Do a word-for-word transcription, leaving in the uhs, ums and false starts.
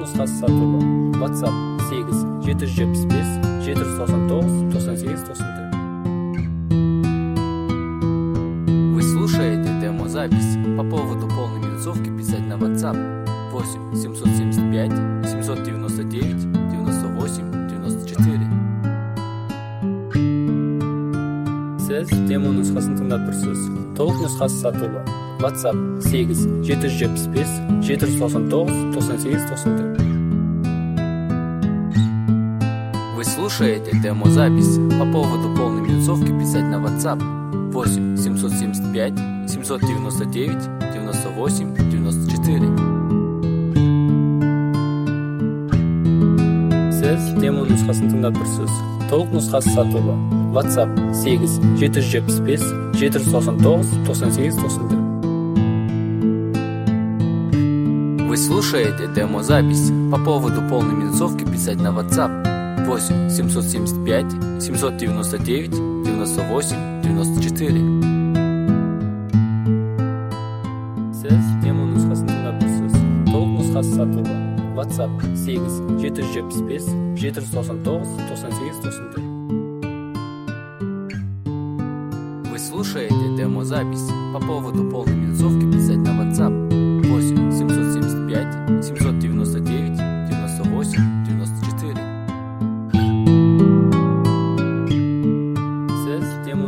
нұсқасы сатылы. WhatsApp сегіз жеті жүз жетпіс бес жеті жүз тоқсан тоғыз тоқсан сегіз тоқсан три. Вы слушаете демозапись. По поводу полной минусовки писать на WhatsApp восемь семьсот семьдесят пять семьсот девяносто девять девяносто восемь девяносто четыре. Сіз демо нұсқасын тыңдап тұрсыз. Толық нұсқасы сатылы. WhatsApp сегіз жеті жүз жетпіс бес жеті жүз тоқсан тоғыз тоқсан сегіз тоқсан три. Вы слушаете демозапись. По поводу полной минусовки писать на WhatsApp восемь семьсот семьдесят пять семьсот девяносто девять девяносто восемь девяносто четыре. Сіз демо нұсқасын тыңдап тұрсыз. Толық нұсқасы сатылы. WhatsApp сегіз жеті жүз жетпіс бес жеті жүз тоқсан тоғыз тоқсан сегіз тоқсан три. Вы слушаете демозапись. По поводу полной минусовки писать на WhatsApp восемь семьсот семьдесят пять семьсот девяносто девять девяносто восемь девяносто четыре. Сіз демо нұсқасын тыңдап тұрсыз. Толық нұсқасы сатылы. WhatsApp сегіз жеті жүз жетпіс бес жеті жүз тоқсан тоғыз тоқсан сегіз тоқсан три. Вы слушаете демозапись. По поводу полной минусовки писать на WhatsApp